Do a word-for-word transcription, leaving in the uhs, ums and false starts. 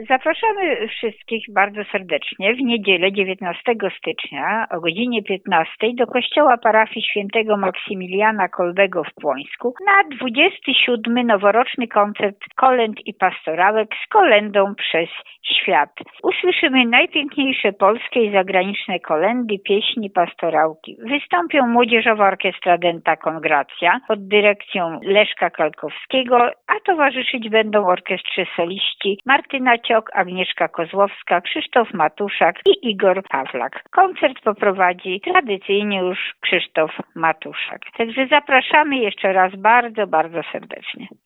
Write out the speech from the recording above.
Zapraszamy wszystkich bardzo serdecznie w niedzielę dziewiętnastego stycznia o godzinie piętnastej do kościoła parafii świętego Maksymiliana Kolbego w Płońsku na dwudziesty siódmy noworoczny koncert kolęd i pastorałek z kolędą przez świat. Usłyszymy najpiękniejsze polskie i zagraniczne kolędy, pieśni, pastorałki. Wystąpią Młodzieżowa Orkiestra Denta Kongracja pod dyrekcją Leszka Kalkowskiego, a towarzyszyć będą orkiestrze soliści Martyna Ciok, Agnieszka Kozłowska, Krzysztof Matuszak i Igor Pawlak. Koncert poprowadzi tradycyjnie już Krzysztof Matuszak. Także zapraszamy jeszcze raz bardzo, bardzo serdecznie.